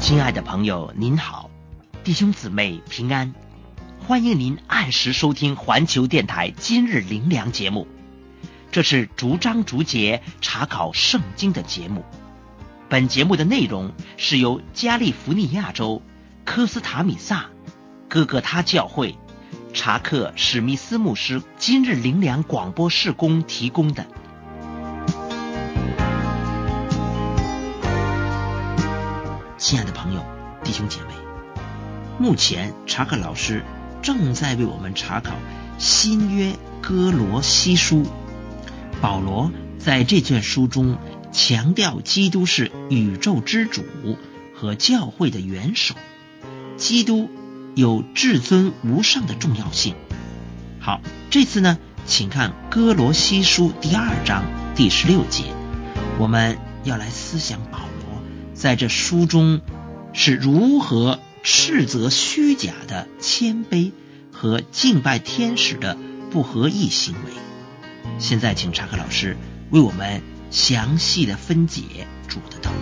亲爱的朋友您好，弟兄姊妹平安，欢迎您按时收听环球电台今日灵粮节目。这是逐章逐节查考圣经的节目。本节目的内容是由加利福尼亚州科斯塔米萨哥哥他教会查克史密斯牧师今日灵粮广播事工提供的。亲爱的朋友弟兄姐妹，目前查克老师正在为我们查考新约哥罗西书。保罗在这卷书中强调基督是宇宙之主和教会的元首，基督有至尊无上的重要性。好，这次呢，请看哥罗西书第2章第16节，我们要来思想保罗在这书中是如何斥责虚假的谦卑和敬拜天使的不合意行为。现在请查克老师为我们详细的分解主的道。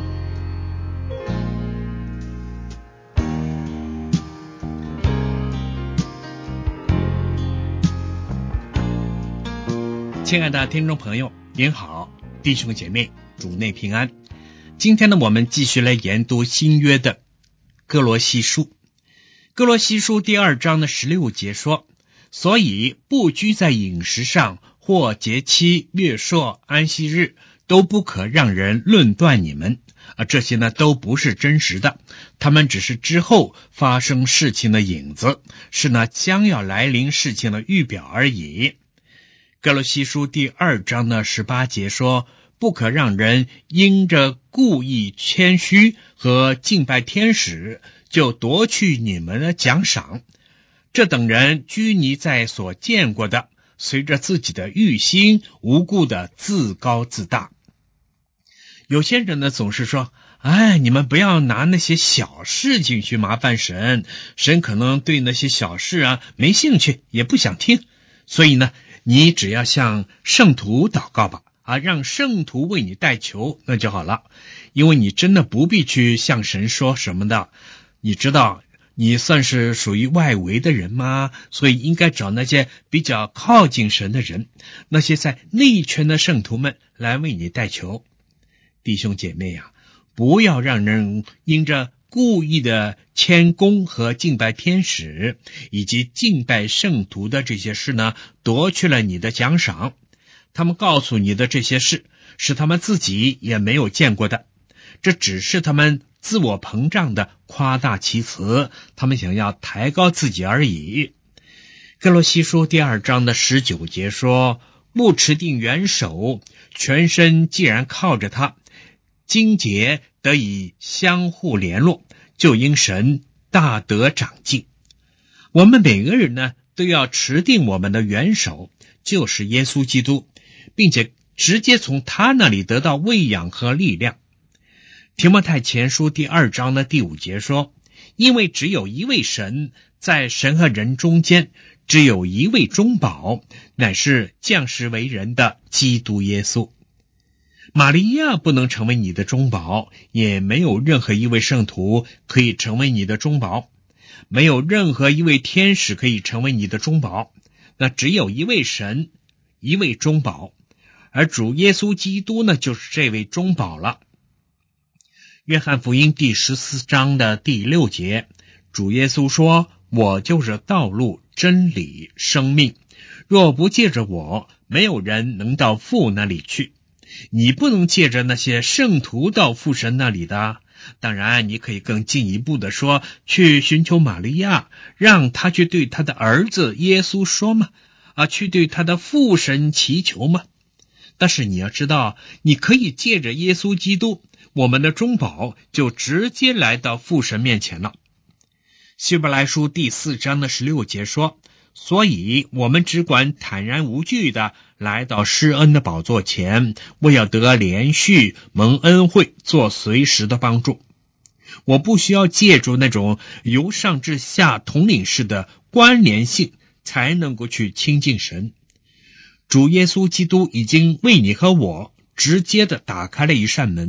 亲爱的听众朋友您好，弟兄姐妹主内平安。今天呢，我们继续来研读新约的哥罗西书。哥罗西书第2章的16节说，所以不拘在饮食上或节期、月朔、安息日，都不可让人论断你们。这些呢都不是真实的，他们只是之后发生事情的影子，是呢将要来临事情的预表而已。哥罗西书第2章的18节说，不可让人因着故意谦虚和敬拜天使，就夺去你们的奖赏。这等人拘泥在所见过的，随着自己的欲心，无故的自高自大。有些人呢总是说，你们不要拿那些小事情去麻烦神，神可能对那些小事没兴趣，也不想听，所以呢你只要向圣徒祷告吧，让圣徒为你代求，那就好了。因为你真的不必去向神说什么的，你知道你算是属于外围的人吗？所以应该找那些比较靠近神的人，那些在内圈的圣徒们来为你代求。弟兄姐妹不要让人因着故意的谦恭和敬拜天使以及敬拜圣徒的这些事呢，夺去了你的奖赏。他们告诉你的这些事是他们自己也没有见过的，这只是他们自我膨胀的夸大其词，他们想要抬高自己而已。哥罗西书第2章的19节说，不持定元首，全身既然靠着他，经节得以相互联络，就因神大得长进。我们每个人呢都要持定我们的元首，就是耶稣基督，并且直接从他那里得到喂养和力量。提摩太前书第2章的第5节说，因为只有一位神，在神和人中间只有一位中保，乃是降世为人的基督耶稣。玛利亚不能成为你的中保，也没有任何一位圣徒可以成为你的中保，没有任何一位天使可以成为你的中保，那只有一位神，一位中保，而主耶稣基督呢，就是这位中保了。约翰福音第14章的第6节，主耶稣说，我就是道路、真理、生命，若不借着我，没有人能到父那里去。你不能借着那些圣徒到父神那里的，当然你可以更进一步的说，去寻求玛利亚，让他去对他的儿子耶稣说嘛，去对他的父神祈求嘛。但是你要知道，你可以借着耶稣基督，我们的中保，就直接来到父神面前了。希伯来书第4章的16节说，所以我们只管坦然无惧的来到施恩的宝座前，为要得连续蒙恩惠，做随时的帮助。我不需要借助那种由上至下统领式的关联性才能够去亲近神。主耶稣基督已经为你和我直接的打开了一扇门，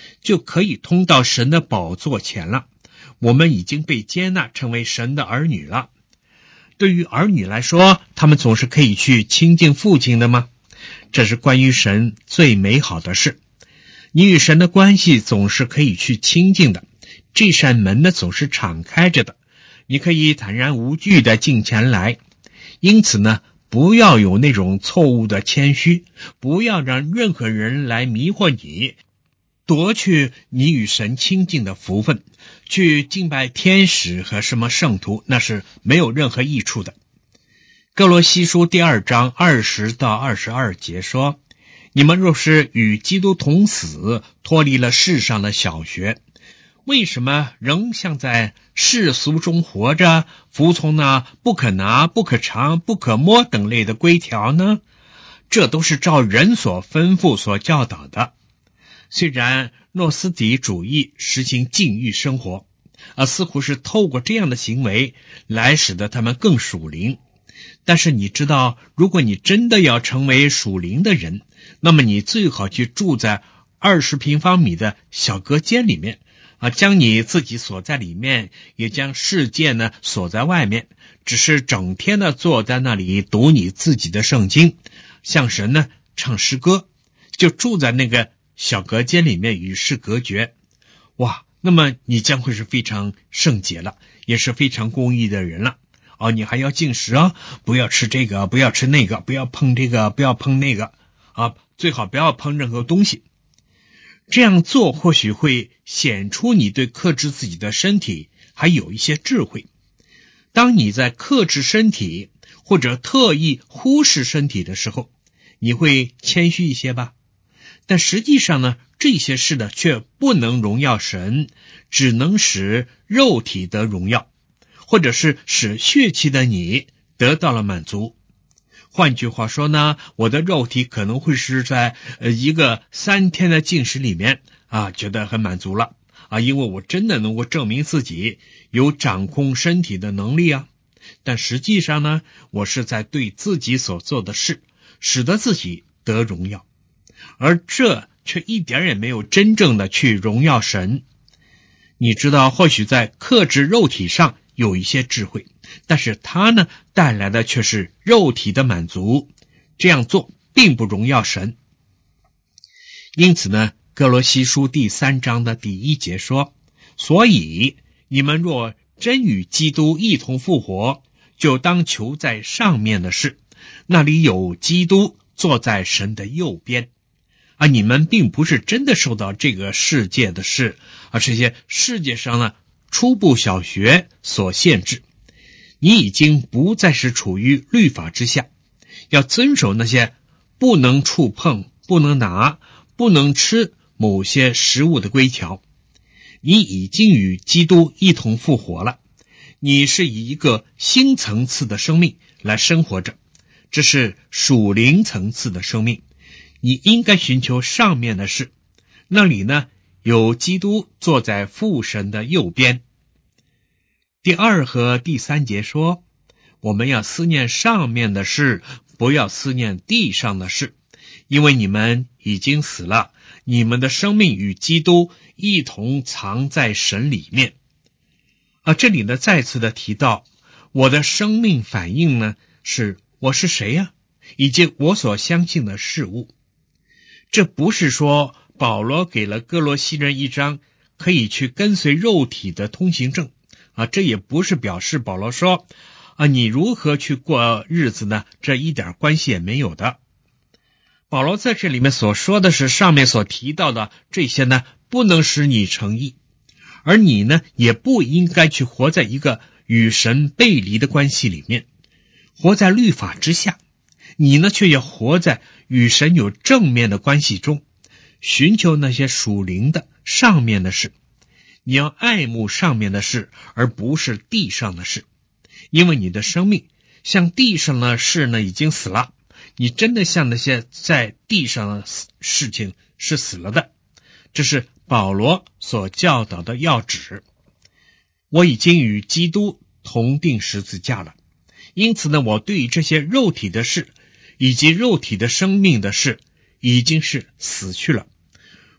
就可以通到神的宝座前了。我们已经被接纳成为神的儿女了。对于儿女来说，他们总是可以去亲近父亲的吗？这是关于神最美好的事。你与神的关系总是可以去亲近的，这扇门呢总是敞开着的，你可以坦然无惧地进前来。因此呢，不要有那种错误的谦虚，不要让任何人来迷惑你，夺去你与神亲近的福分，去敬拜天使和什么圣徒，那是没有任何益处的。哥罗西书第2章20到22节说，你们若是与基督同死，脱离了世上的小学，为什么仍像在世俗中活着，服从那不可拿、不可尝、不可摸等类的规条呢？这都是照人所吩咐所教导的。虽然诺斯底主义实行禁欲生活，似乎是透过这样的行为来使得他们更属灵，但是你知道，如果你真的要成为属灵的人，那么你最好去住在20平方米的小隔间里面，将你自己锁在里面，也将世界呢锁在外面，只是整天的坐在那里读你自己的圣经，向神呢唱诗歌，就住在那个小隔间里面与世隔绝。哇，那么你将会是非常圣洁了，也是非常公义的人了。你还要禁食不要吃这个，不要吃那个，不要碰这个，不要碰那个最好不要碰任何东西。这样做或许会显出你对克制自己的身体还有一些智慧。当你在克制身体或者特意忽视身体的时候，你会谦虚一些吧。但实际上呢，这些事呢却不能荣耀神，只能使肉体得荣耀，或者是使血气的你得到了满足。换句话说呢，我的肉体可能会是在一个3天的禁食里面觉得很满足了因为我真的能够证明自己有掌控身体的能力但实际上呢，我是在对自己所做的事使得自己得荣耀，而这却一点也没有真正的去荣耀神。你知道，或许在克制肉体上有一些智慧，但是它呢带来的却是肉体的满足，这样做并不荣耀神。因此呢，哥罗西书第3章的第1节说，所以你们若真与基督一同复活，就当求在上面的事，那里有基督坐在神的右边。你们并不是真的受到这个世界的事这些世界上呢初步小学所限制。你已经不再是处于律法之下，要遵守那些不能触碰、不能拿、不能吃某些食物的规条。你已经与基督一同复活了，你是以一个新层次的生命来生活着，这是属灵层次的生命。你应该寻求上面的事，那里呢有基督坐在父神的右边。第2和第3节说，我们要思念上面的事，不要思念地上的事，因为你们已经死了，你们的生命与基督一同藏在神里面。这里呢再次的提到，我的生命反应呢是我是谁呀，以及我所相信的事物。这不是说保罗给了哥罗西人一张可以去跟随肉体的通行证这也不是表示保罗说你如何去过日子呢，这一点关系也没有的。保罗在这里面所说的是上面所提到的这些呢不能使你成义，而你呢也不应该去活在一个与神背离的关系里面，活在律法之下。你呢却要活在与神有正面的关系中，寻求那些属灵的上面的事。你要爱慕上面的事，而不是地上的事，因为你的生命像地上的事呢已经死了，你真的像那些在地上的事情是死了的。这是保罗所教导的要旨。我已经与基督同定十字架了，因此呢，我对于这些肉体的事以及肉体的生命的事已经是死去了。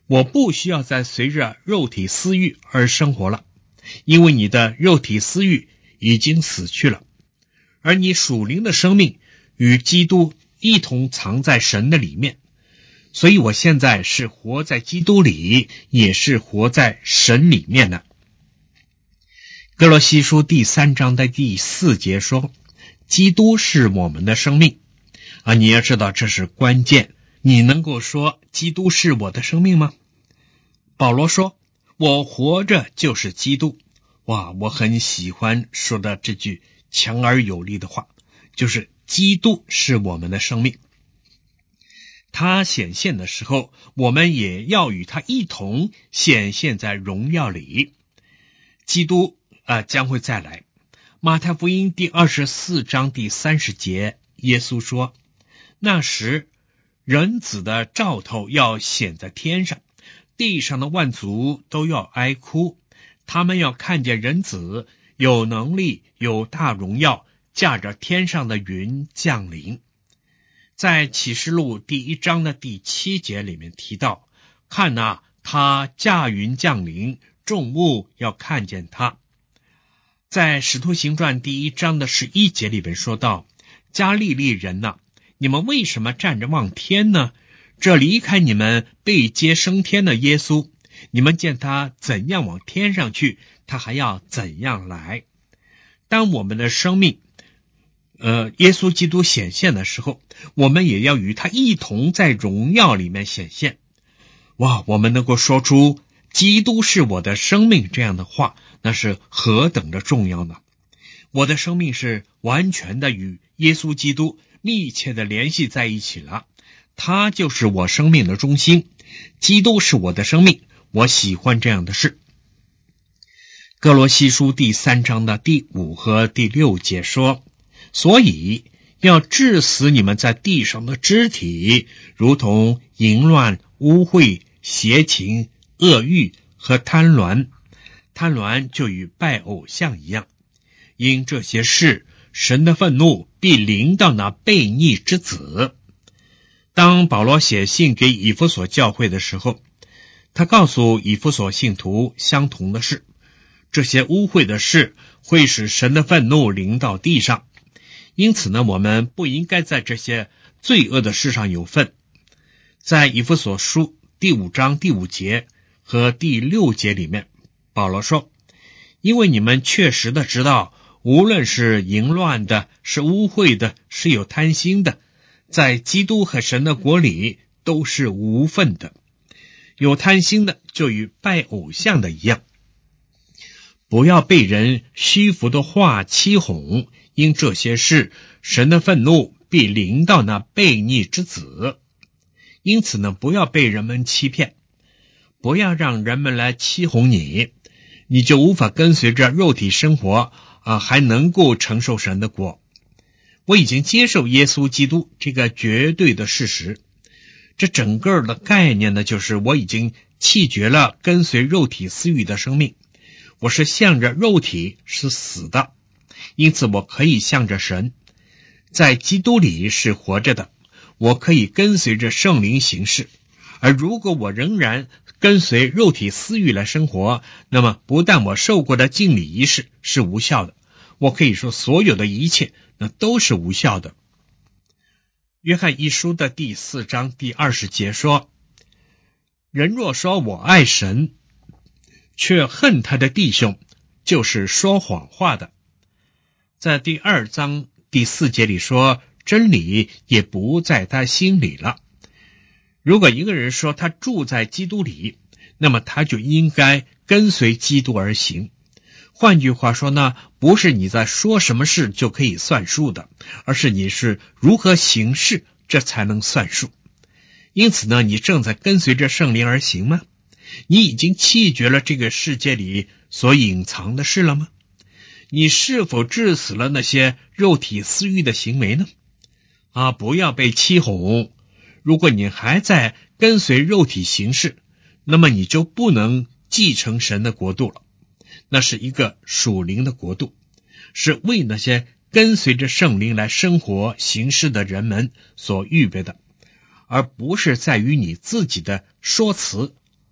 我不需要再随着肉体私欲而生活了，因为你的肉体私欲已经死去了，而你属灵的生命与基督一同藏在神的里面，所以我现在是活在基督里，也是活在神里面的。哥罗西书第3章的第4节说，基督是我们的生命你要知道这是关键。你能够说基督是我的生命吗？保罗说，我活着就是基督。哇，我很喜欢说的这句强而有力的话，就是基督是我们的生命。他显现的时候，我们也要与他一同显现在荣耀里。基督将会再来。马太福音第24章第30节，耶稣说，那时人子的兆头要显在天上，地上的万族都要哀哭，他们要看见人子有能力有大荣耀，驾着天上的云降临。在启示录第1章的第7节里面提到，看哪，他驾云降临，众目要看见他。在使徒行传第1章的11节里面说到，加利利人哪，你们为什么站着望天呢？这离开你们被接升天的耶稣，你们见他怎样往天上去，他还要怎样来。当我们的生命耶稣基督显现的时候，我们也要与他一同在荣耀里面显现。哇，我们能够说出基督是我的生命这样的话，那是何等的重要呢？我的生命是完全的与耶稣基督密切的联系在一起了，他就是我生命的中心，基督是我的生命，我喜欢这样的事。哥罗西书第3章的第5和第6节说，所以要治死你们在地上的肢体，如同淫乱、污秽、邪情、恶欲和贪婪。贪婪就与拜偶像一样，因这些事，神的愤怒必临到那悖逆之子。当保罗写信给以弗所教会的时候，他告诉以弗所信徒相同的事，这些污秽的事会使神的愤怒临到地上，因此呢，我们不应该在这些罪恶的事上有份。在以弗所书第5章第5节和第6节里面，保罗说，因为你们确实的知道，无论是淫乱的，是污秽的，是有贪心的，在基督和神的国里都是无份的。有贪心的就与拜偶像的一样。不要被人虚浮的话欺哄，因这些事，神的愤怒必临到那悖逆之子。因此呢，不要被人们欺骗，不要让人们来欺哄你，你就无法跟随着肉体生活还能够承受神的国。我已经接受耶稣基督这个绝对的事实，这整个的概念呢，就是我已经弃绝了跟随肉体私欲的生命，我是向着肉体是死的，因此我可以向着神，在基督里是活着的，我可以跟随着圣灵行事。而如果我仍然跟随肉体私欲来生活，那么不但我受过的敬礼仪式是无效的，我可以说所有的一切那都是无效的。约翰一书的第4章第20节说，人若说我爱神，却恨他的弟兄，就是说谎话的。在第2章第4节里说，真理也不在他心里了。如果一个人说他住在基督里，那么他就应该跟随基督而行。换句话说呢，不是你在说什么事就可以算数的，而是你是如何行事，这才能算数。因此呢，你正在跟随着圣灵而行吗？你已经弃绝了这个世界里所隐藏的事了吗？你是否治死了那些肉体私欲的行为呢？不要被欺哄。如果你还在跟随肉体行事，那么你就不能继承神的国度了。那是一个属灵的国度，是为那些跟随着圣灵来生活行事的人们所预备的，而不是在于你自己的说辞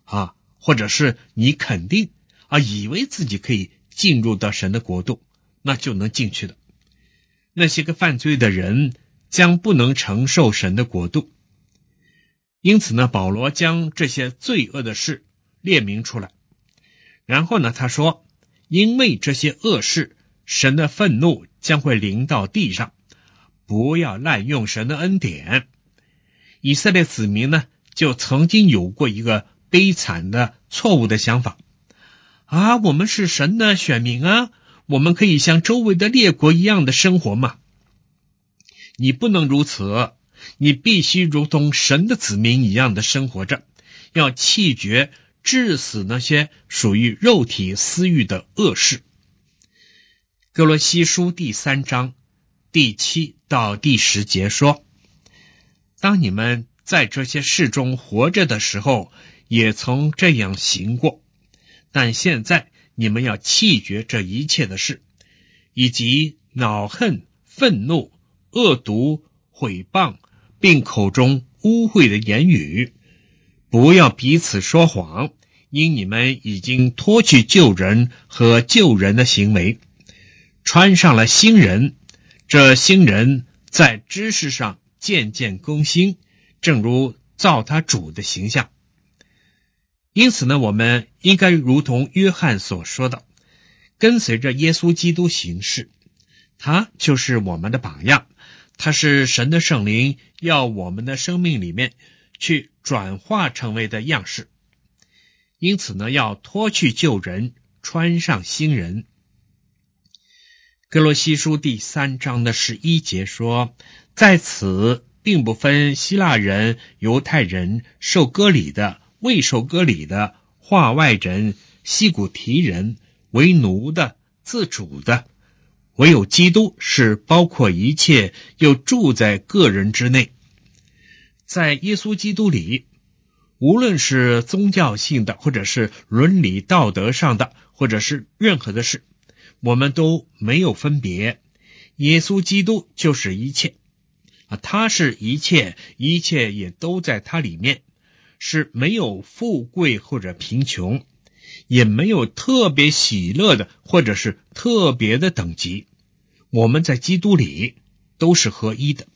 或者是你肯定以为自己可以进入到神的国度，那就能进去的。那些个犯罪的人将不能承受神的国度。因此呢，保罗将这些罪恶的事列明出来，然后呢，他说，因为这些恶事，神的愤怒将会临到地上，不要滥用神的恩典。以色列子民呢，就曾经有过一个悲惨的错误的想法我们是神的选民我们可以像周围的列国一样的生活嘛。你不能如此，你必须如同神的子民一样的生活着，要弃绝治死那些属于肉体私欲的恶事。哥罗西书第3章第7到第10节说，当你们在这些事中活着的时候，也曾这样行过，但现在你们要弃绝这一切的事，以及恼恨、愤怒、恶毒、毁谤，并口中污秽的言语，不要彼此说谎，因你们已经脱去旧人和旧人的行为，穿上了新人。这新人在知识上渐渐更新，正如造他主的形象。因此呢，我们应该如同约翰所说的，跟随着耶稣基督行事，他就是我们的榜样，他是神的圣灵要我们的生命里面去转化成为的样式。因此呢，要脱去旧人，穿上新人。哥罗西书第3章的11节说，在此并不分希腊人、犹太人、受割礼的、未受割礼的、化外人、西古提人、为奴的、自主的，唯有基督是包括一切，又住在个人之内。在耶稣基督里，无论是宗教性的，或者是伦理道德上的，或者是任何的事，我们都没有分别。耶稣基督就是一切他是一切，一切也都在他里面，是没有富贵或者贫穷，也没有特别喜乐的或者是特别的等级，我们在基督里都是合一的。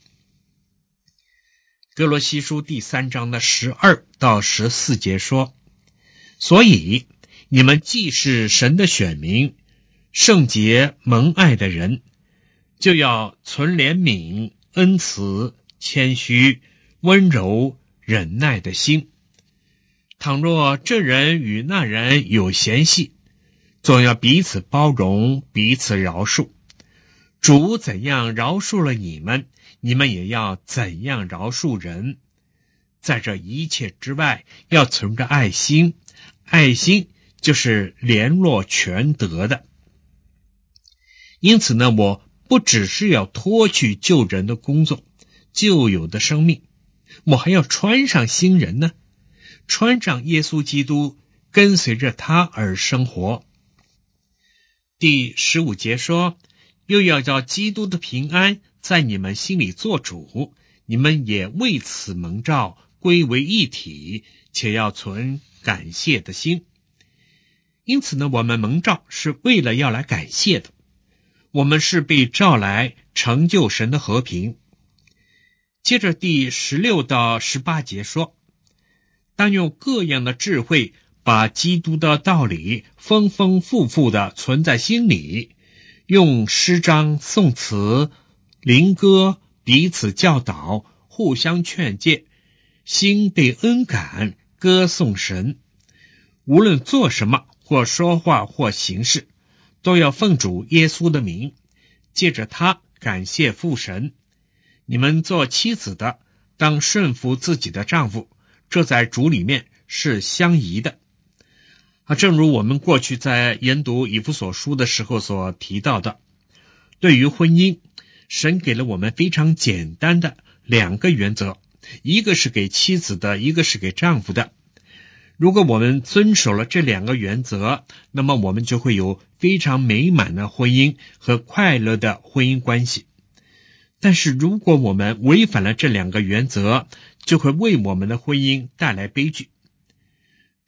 哥罗西书第3章的12到14节说，所以你们既是神的选民，圣洁蒙爱的人，就要存怜悯、恩慈、谦虚、温柔、忍耐的心。倘若这人与那人有嫌隙，总要彼此包容，彼此饶恕。主怎样饶恕了你们，你们也要怎样饶恕人。在这一切之外，要存着爱心，爱心就是联络全德的。因此呢，我不只是要脱去旧人的工作，旧有的生命，我还要穿上新人呢，穿上耶稣基督，跟随着他而生活。第15节说，又要叫基督的平安在你们心里做主，你们也为此蒙召，归为一体，且要存感谢的心。因此呢，我们蒙召是为了要来感谢的，我们是被召来成就神的和平。接着第16到18节说，当用各样的智慧，把基督的道理丰丰富富地存在心里，用诗章、颂词、灵歌彼此教导，互相劝诫，心被恩感，歌颂神。无论做什么，或说话，或行事，都要奉主耶稣的名，借着他感谢父神。你们做妻子的，当顺服自己的丈夫，这在主里面是相宜的。正如我们过去在研读以弗所书的时候所提到的，对于婚姻，神给了我们非常简单的2个原则，一个是给妻子的，一个是给丈夫的。如果我们遵守了这2个原则，那么我们就会有非常美满的婚姻和快乐的婚姻关系。但是如果我们违反了这2个原则，就会为我们的婚姻带来悲剧。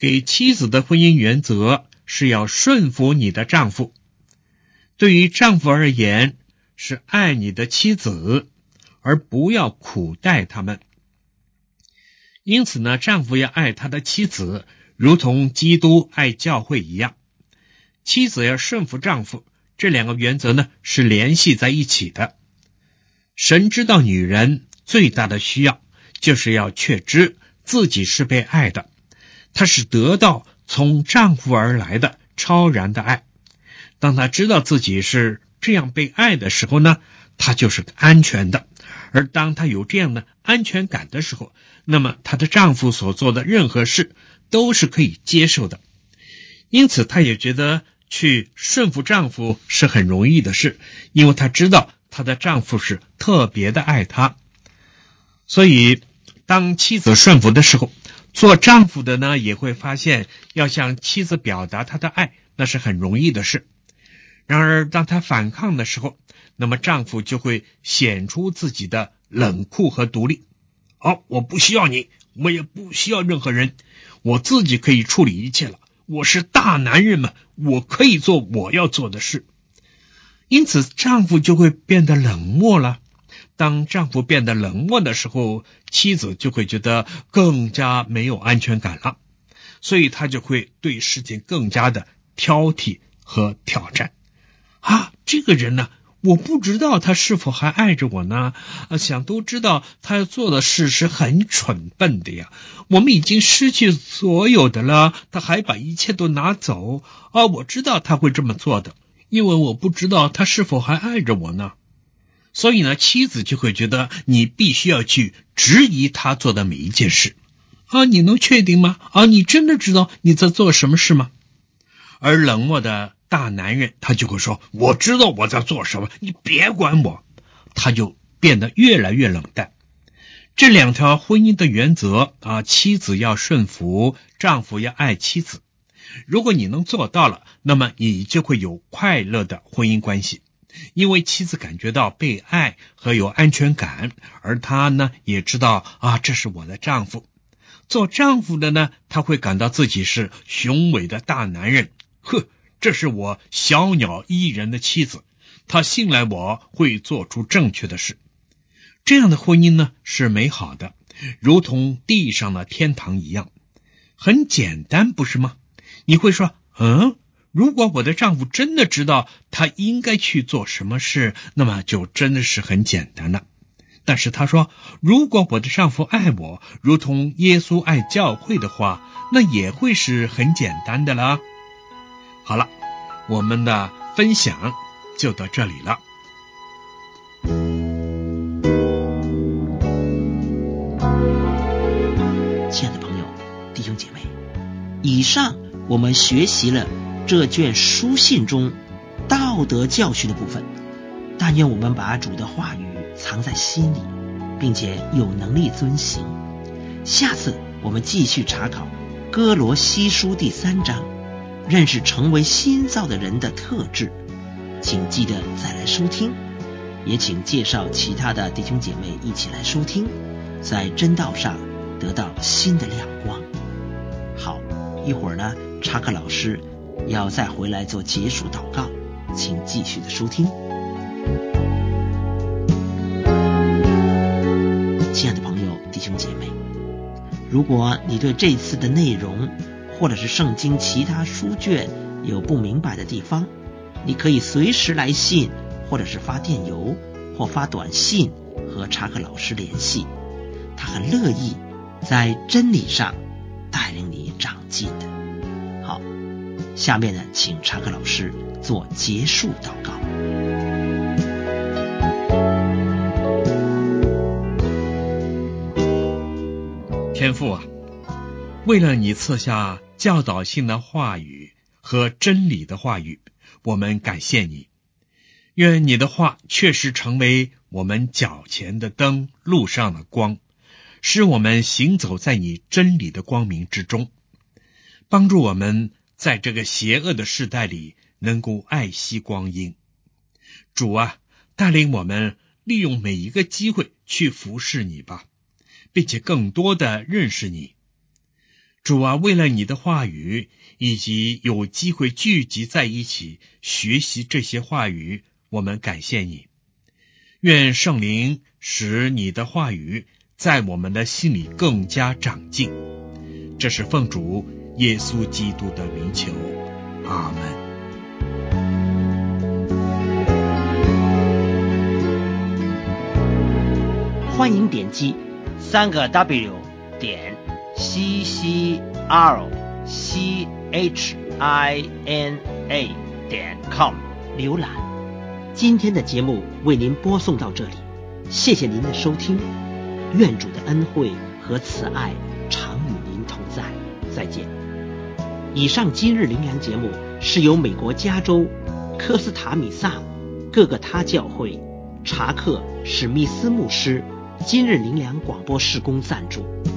给妻子的婚姻原则是要顺服你的丈夫。对于丈夫而言，是爱你的妻子，而不要苦待他们。因此呢，丈夫要爱他的妻子，如同基督爱教会一样。妻子要顺服丈夫，这两个原则呢是联系在一起的。神知道女人最大的需要就是要确知自己是被爱的，她是得到从丈夫而来的超然的爱。当她知道自己是这样被爱的时候呢，她就是安全的。而当她有这样的安全感的时候，那么她的丈夫所做的任何事都是可以接受的。因此她也觉得去顺服丈夫是很容易的事，因为她知道她的丈夫是特别的爱她。所以当妻子顺服的时候，做丈夫的呢也会发现要向妻子表达他的爱，那是很容易的事。然而当他反抗的时候，那么丈夫就会显出自己的冷酷和独立。我不需要你，我也不需要任何人，我自己可以处理一切了，我是大男人嘛，我可以做我要做的事。因此丈夫就会变得冷漠了。当丈夫变得冷漠的时候，妻子就会觉得更加没有安全感了，所以她就会对事情更加的挑剔和挑战。这个人呢，我不知道他是否还爱着我呢？想都知道他要做的事是很蠢笨的呀。我们已经失去所有的了，他还把一切都拿走。我知道他会这么做的，因为我不知道他是否还爱着我呢。所以呢，妻子就会觉得你必须要去质疑他做的每一件事。你能确定吗？你真的知道你在做什么事吗？而冷漠的大男人他就会说，我知道我在做什么，你别管我。他就变得越来越冷淡。这两条婚姻的原则妻子要顺服，丈夫要爱妻子。如果你能做到了，那么你就会有快乐的婚姻关系。因为妻子感觉到被爱和有安全感，而她呢也知道这是我的丈夫。做丈夫的呢，他会感到自己是雄伟的大男人。这是我小鸟依人的妻子，她信赖我会做出正确的事。这样的婚姻呢是美好的，如同地上的天堂一样，很简单，不是吗？你会说，如果我的丈夫真的知道他应该去做什么事，那么就真的是很简单了。但是他说，如果我的丈夫爱我，如同耶稣爱教会的话，那也会是很简单的了。好了，我们的分享就到这里了。 亲爱的朋友、弟兄姐妹，以上我们学习了这卷书信中道德教训的部分。但愿我们把主的话语藏在心里，并且有能力遵行。下次我们继续查考哥罗西书第3章，认识成为新造的人的特质。请记得再来收听，也请介绍其他的弟兄姐妹一起来收听，在真道上得到新的亮光。好，一会儿呢，查克老师要再回来做结束祷告，请继续的收听。亲爱的朋友、弟兄姐妹，如果你对这次的内容或者是圣经其他书卷有不明白的地方，你可以随时来信，或者是发电邮或发短信和查克老师联系，他很乐意在真理上带领你长进的。好，下面呢，请查克老师做结束祷告。 天父为了你赐下教导性的话语和真理的话语，我们感谢你。愿你的话确实成为我们脚前的灯，路上的光，使我们行走在你真理的光明之中，帮助我们在这个邪恶的世代里能够爱惜光阴。主带领我们利用每一个机会去服侍你吧，并且更多的认识你。 主啊，为了你的话语，以及有机会聚集在一起学习这些话语，我们感谢你。愿圣灵使你的话语在我们的心里更加长进。这是奉主耶稣基督的名求，阿们。 欢迎点击3W CCROCHINA.com 浏览。今天的节目为您播送到这里，谢谢您的收听，愿主的恩惠和慈爱常与您同在，再见。以上今日灵粮节目是由美国加州科斯塔米萨各个他教会查克史密斯牧师今日灵粮广播事工赞助。